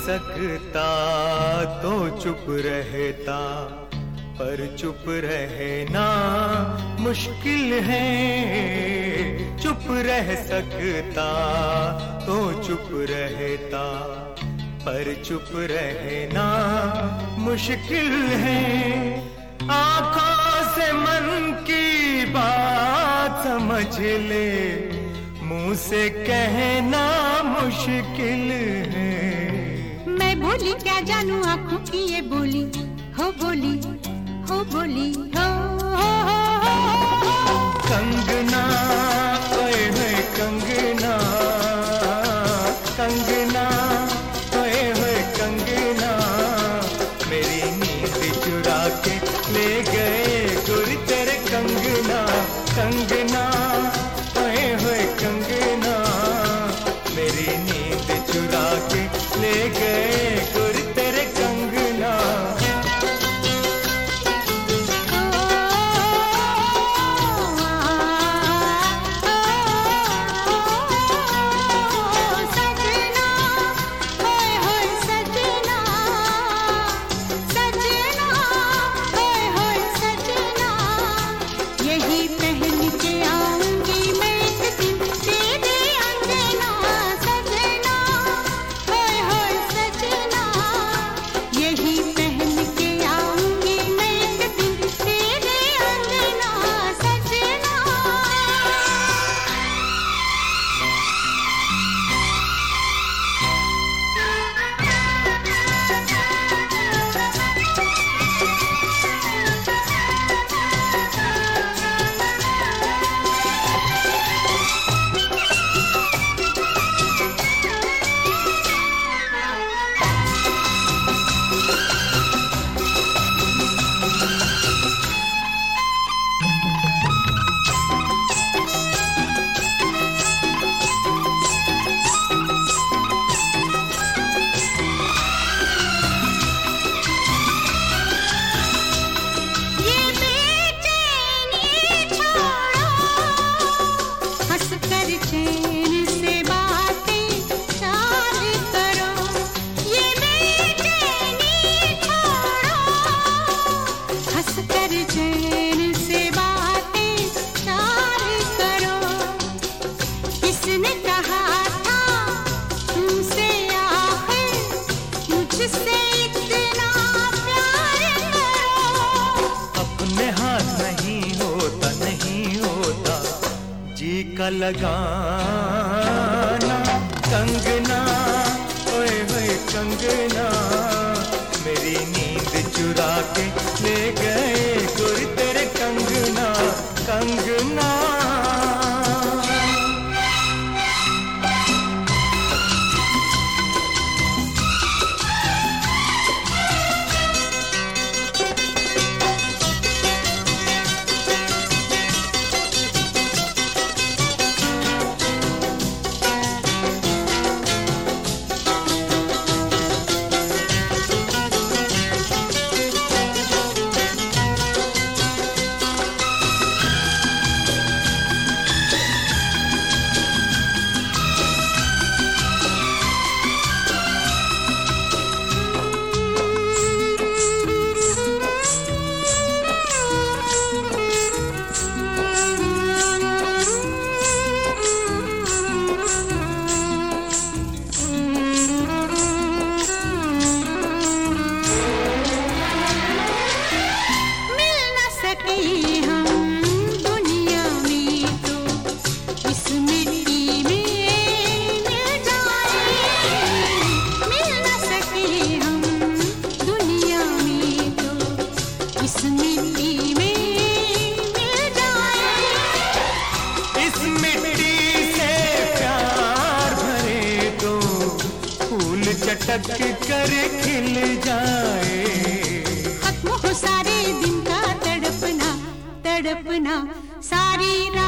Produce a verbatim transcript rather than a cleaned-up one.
सकता तो चुप रहता, पर चुप रहना मुश्किल है। चुप रह सकता तो चुप रहता, पर चुप रहना मुश्किल है। आँखों से मन की बात समझ ले, मुंह से कहना मुश्किल है। मैं भोली क्या जानू आँखों की ये बोली, हो बोली हो बोली हो, हो, हो, हो। कंगना ओए होए कंगना, कंगना ओए होए कंगना, मेरी नींद चुरा के ले गए गुर तेरे कंगना। कंगना ओए होए कंगना, मेरी नींद चुरा के ले गए गुर तेरे कंगना। का लगाना कंगना ओए होए कंगना, मेरी नींद चुरा के ले गए गुर तेरे कंगना। कंगना चटक कर खिल जाए। खत्म हो सारे दिन का तड़पना तड़पना, सारी